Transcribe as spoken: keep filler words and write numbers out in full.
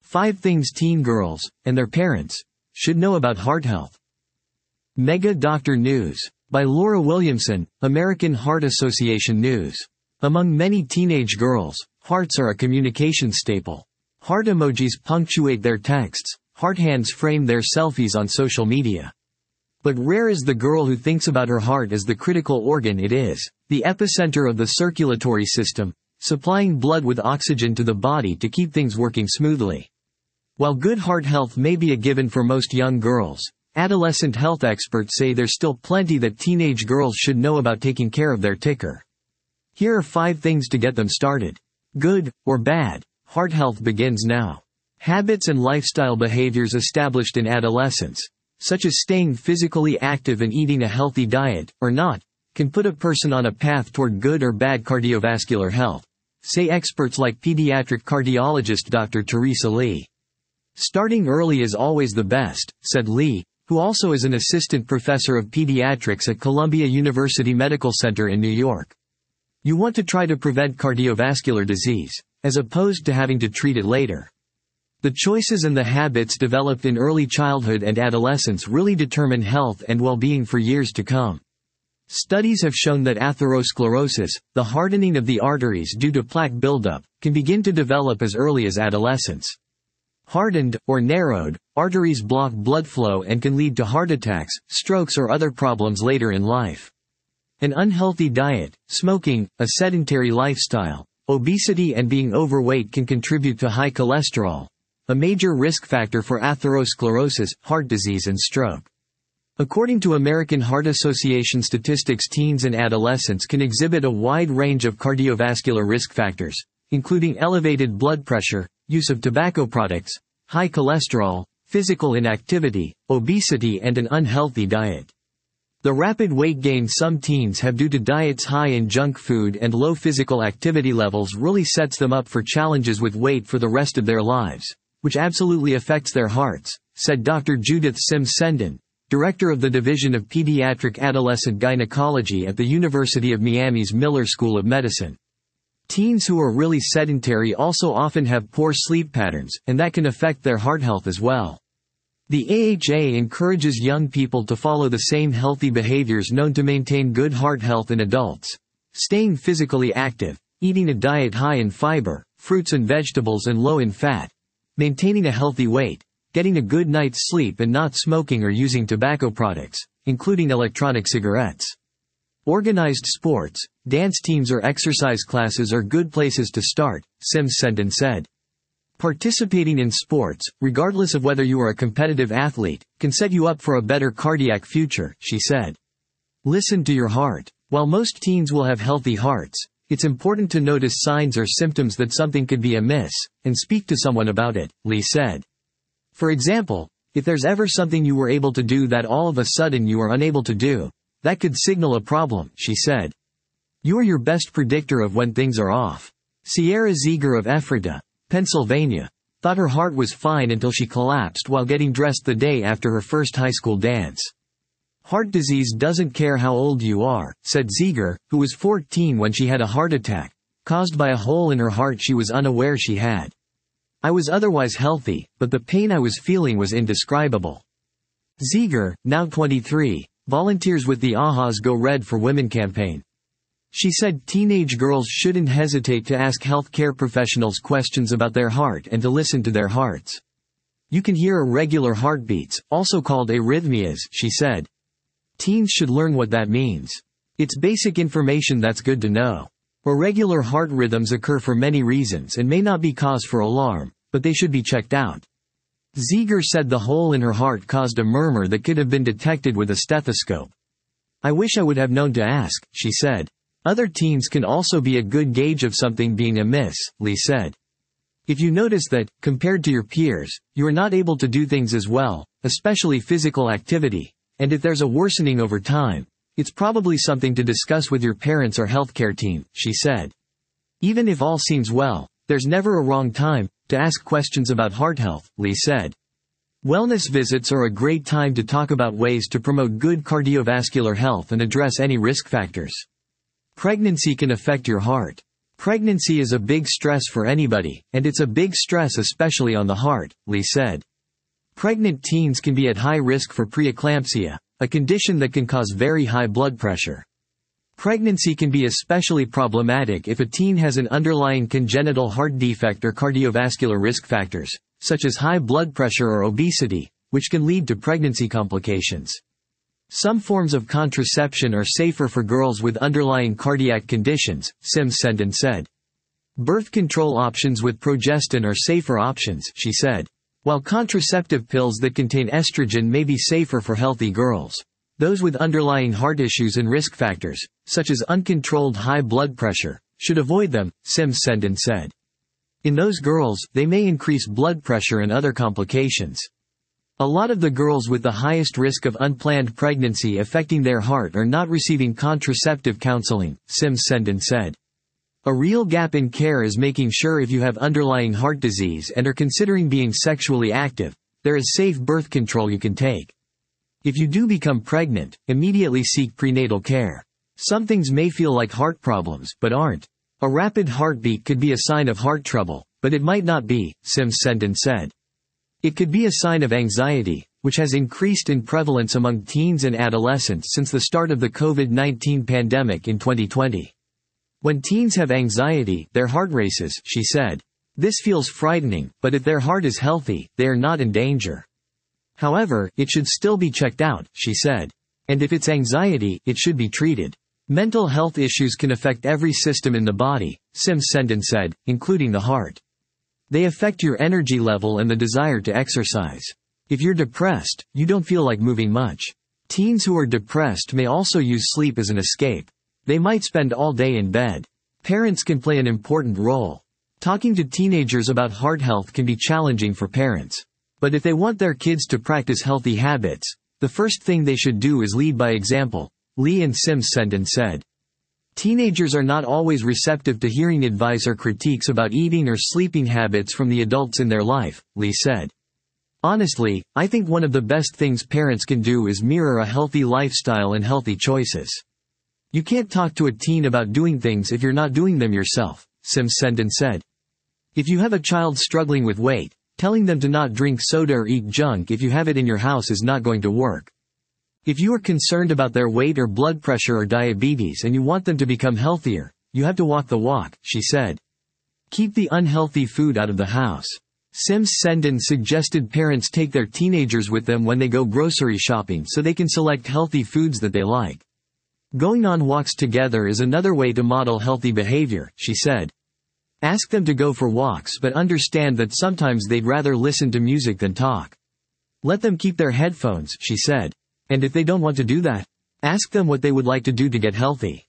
Five things teen girls, and their parents, should know about heart health. Mega Doctor News. By Laura Williamson, American Heart Association News. Among many teenage girls, hearts are a communication staple. Heart emojis punctuate their texts, heart hands frame their selfies on social media. But rare is the girl who thinks about her heart as the critical organ it is, the epicenter of the circulatory system, supplying blood with oxygen to the body to keep things working smoothly. While good heart health may be a given for most young girls, adolescent health experts say there's still plenty that teenage girls should know about taking care of their ticker. Here are five things to get them started. Good, or bad, heart health begins now. Habits and lifestyle behaviors established in adolescence, such as staying physically active and eating a healthy diet, or not, can put a person on a path toward good or bad cardiovascular health, say experts like pediatric cardiologist Doctor Teresa Lee. Starting early is always the best, said Lee, who also is an assistant professor of pediatrics at Columbia University Medical Center in New York. You want to try to prevent cardiovascular disease, as opposed to having to treat it later. The choices and the habits developed in early childhood and adolescence really determine health and well-being for years to come. Studies have shown that atherosclerosis, the hardening of the arteries due to plaque buildup, can begin to develop as early as adolescence. Hardened, or narrowed, arteries block blood flow and can lead to heart attacks, strokes or other problems later in life. An unhealthy diet, smoking, a sedentary lifestyle, obesity and being overweight can contribute to high cholesterol, a major risk factor for atherosclerosis, heart disease and stroke. According to American Heart Association statistics, teens and adolescents can exhibit a wide range of cardiovascular risk factors, including elevated blood pressure, use of tobacco products, high cholesterol, physical inactivity, obesity and an unhealthy diet. The rapid weight gain some teens have due to diets high in junk food and low physical activity levels really sets them up for challenges with weight for the rest of their lives, which absolutely affects their hearts, said Doctor Judith Sims-Sendin, director of the Division of Pediatric Adolescent Gynecology at the University of Miami's Miller School of Medicine. Teens who are really sedentary also often have poor sleep patterns, and that can affect their heart health as well. The A H A encourages young people to follow the same healthy behaviors known to maintain good heart health in adults. Staying physically active, eating a diet high in fiber, fruits and vegetables and low in fat, maintaining a healthy weight, getting a good night's sleep and not smoking or using tobacco products, including electronic cigarettes. Organized sports, dance teams or exercise classes are good places to start, Sims-Sendin said. Participating in sports, regardless of whether you are a competitive athlete, can set you up for a better cardiac future, she said. Listen to your heart. While most teens will have healthy hearts, it's important to notice signs or symptoms that something could be amiss, and speak to someone about it, Lee said. For example, if there's ever something you were able to do that all of a sudden you are unable to do, that could signal a problem, she said. You are your best predictor of when things are off. Sierra Ziegler of Ephrata, Pennsylvania, thought her heart was fine until she collapsed while getting dressed the day after her first high school dance. Heart disease doesn't care how old you are, said Ziegler, who was fourteen when she had a heart attack, caused by a hole in her heart she was unaware she had. I was otherwise healthy, but the pain I was feeling was indescribable. Ziegler, now twenty-three, volunteers with the AHA's Go Red for Women campaign. She said teenage girls shouldn't hesitate to ask healthcare professionals questions about their heart and to listen to their hearts. You can hear irregular heartbeats, also called arrhythmias, she said. Teens should learn what that means. It's basic information that's good to know. Irregular heart rhythms occur for many reasons and may not be cause for alarm, but they should be checked out. Ziegler said the hole in her heart caused a murmur that could have been detected with a stethoscope. I wish I would have known to ask, she said. Other teens can also be a good gauge of something being amiss, Lee said. If you notice that, compared to your peers, you are not able to do things as well, especially physical activity, and if there's a worsening over time, it's probably something to discuss with your parents or healthcare team, she said. Even if all seems well, there's never a wrong time to ask questions about heart health, Lee said. Wellness visits are a great time to talk about ways to promote good cardiovascular health and address any risk factors. Pregnancy can affect your heart. Pregnancy is a big stress for anybody, and it's a big stress especially on the heart, Lee said. Pregnant teens can be at high risk for preeclampsia, a condition that can cause very high blood pressure. Pregnancy can be especially problematic if a teen has an underlying congenital heart defect or cardiovascular risk factors, such as high blood pressure or obesity, which can lead to pregnancy complications. Some forms of contraception are safer for girls with underlying cardiac conditions, Sims Sendin said. Birth control options with progestin are safer options, she said. While contraceptive pills that contain estrogen may be safer for healthy girls, those with underlying heart issues and risk factors, such as uncontrolled high blood pressure, should avoid them, Sims Sendin said. In those girls, they may increase blood pressure and other complications. A lot of the girls with the highest risk of unplanned pregnancy affecting their heart are not receiving contraceptive counseling, Sims Sendin said. A real gap in care is making sure if you have underlying heart disease and are considering being sexually active, there is safe birth control you can take. If you do become pregnant, immediately seek prenatal care. Some things may feel like heart problems, but aren't. A rapid heartbeat could be a sign of heart trouble, but it might not be, Sims Sendin said. It could be a sign of anxiety, which has increased in prevalence among teens and adolescents since the start of the COVID nineteen pandemic in twenty twenty. When teens have anxiety, their heart races, she said. This feels frightening, but if their heart is healthy, they are not in danger. However, it should still be checked out, she said. And if it's anxiety, it should be treated. Mental health issues can affect every system in the body, Sims Sendin said, including the heart. They affect your energy level and the desire to exercise. If you're depressed, you don't feel like moving much. Teens who are depressed may also use sleep as an escape. They might spend all day in bed. Parents can play an important role. Talking to teenagers about heart health can be challenging for parents. But if they want their kids to practice healthy habits, the first thing they should do is lead by example, Lee and Sims Sendin said. Teenagers are not always receptive to hearing advice or critiques about eating or sleeping habits from the adults in their life, Lee said. Honestly, I think one of the best things parents can do is mirror a healthy lifestyle and healthy choices. You can't talk to a teen about doing things if you're not doing them yourself, Sims Sendin said. If you have a child struggling with weight, telling them to not drink soda or eat junk if you have it in your house is not going to work. If you are concerned about their weight or blood pressure or diabetes and you want them to become healthier, you have to walk the walk, she said. Keep the unhealthy food out of the house. Sims Sendin suggested parents take their teenagers with them when they go grocery shopping so they can select healthy foods that they like. Going on walks together is another way to model healthy behavior, she said. Ask them to go for walks but understand that sometimes they'd rather listen to music than talk. Let them keep their headphones, she said. And if they don't want to do that, ask them what they would like to do to get healthy.